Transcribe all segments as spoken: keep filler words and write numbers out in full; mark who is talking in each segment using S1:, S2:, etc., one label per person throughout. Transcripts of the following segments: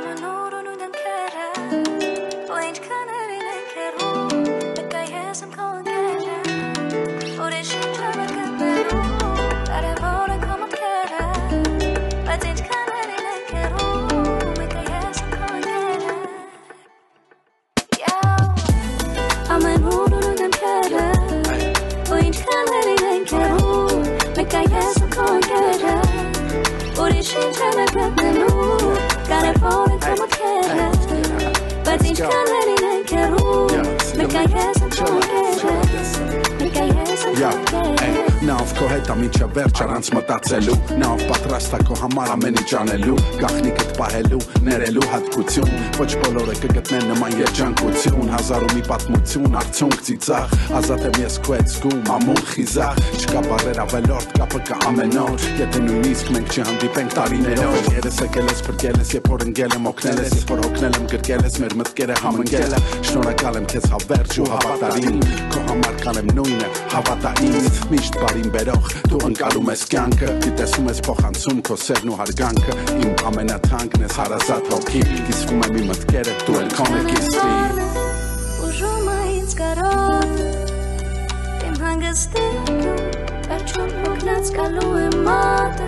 S1: Չարանց մտածելու Նաով պատրաստ է քո համար ամեն ինչ անելու Գախնիկդ պահելու, ներելու հատկություն Ոչ բոլորը կգտնեն նման երջանկություն Հազար ու մի պատմություն, արդյունք ծիծաղ Ազատ եմ ես քո հետ զգում, ամուր խիզախ Չկա բառեր ավելորդ, կապը կա ամեն օր Եթե նույնիսկ մենք չհանդիպենք տարիներով Երես եկել ես, փրկել ես, երբ որ ընկել եմ օգնել ես Երբ որ օգնել եմ գրկել ես, մեր մտքերը համընկել Շնորհակալ եմ քեզ հավերժ ու հավատարիմ Քո համար կանեմ նույնը, հավատա ինձ Միշտ բարին բերող, դու ընկալում ես կյանքը Գիտեսում ես փոխանցում քո սերն ու հարգանքը Իմ ամենաթանկն ես հարազատ հոգի Կիսվում եմ իմ մտքերը, դու էլ քոնը կիսվի
S2: Ուժում է ինձ կարոտ Իմ հանգստին Վերջում հոգնած կալու եմ մոտը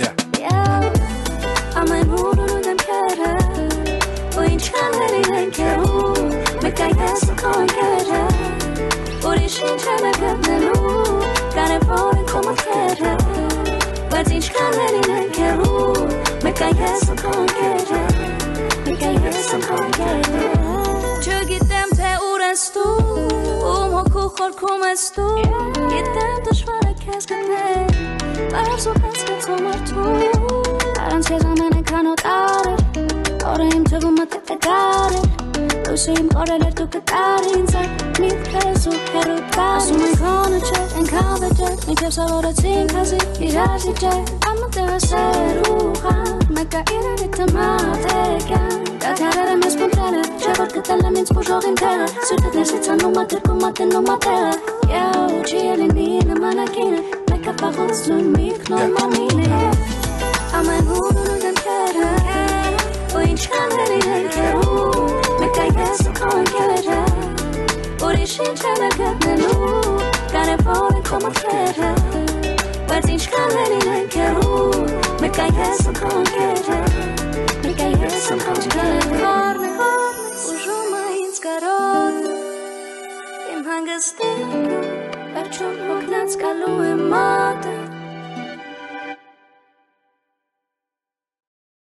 S2: Ամեն հուրուն ու դեմքերը Ու ինչքան հերին են կերու Մեկ այ ես ու քո ընկերը Ուրիշ ինչ են է գտնելու Կարևոր են քո մտքերը Բայց ինչքան հերին են կերու Մեկ այ ես ու քո ընկերը Մեկ այ ես ու քո ընկերը Չգիտեմ թե ուր ես դու Ում հոգու խորքում ես դու Գիտեմ դժվար է քեզ գտնել Բայց ու հենց կծո մարդու Առանց քեզ ամենքան օտար էր Օրը իմ թվում մտետ է գար էր Լույսը իմ օրել էր դու կտար ինձ այդ Միտքերս ու հեռու տար Ասում ենք հոնը չէ, ենք հավետ էր Մենք և սովորեցինք հազիվ իրար զիջեր Ամտեղ ասեր ու խան Մեկը իրար իտ մատեկյան Դաթարերը մեզ պունտրերը Չէ որ կտել եմ ինձ բուժող իմ տեղը Սուրտըտ ներսից անում ատերքում ատենում ատեղը Եու չի ելինի նմանակինը Մեկը պաղոցում միտք նորմանին է Ամեն հուրուն ու դեմքերը Ու ինչքան հերին են կերու Մեկ այ ես ու քո ընկերը Ուրիշ ինչ են է գտնելու Կարևոր են քո մտքերը Բայց ինչքան հերին են կերու Մեկ այ ես ու քո ընկերը Մեկ այ ես ու քո ընկերը Խորն է, ուժում է ինձ կարոտ Իմ հանգստին Վերջում հոգնած կալու եմ մոտ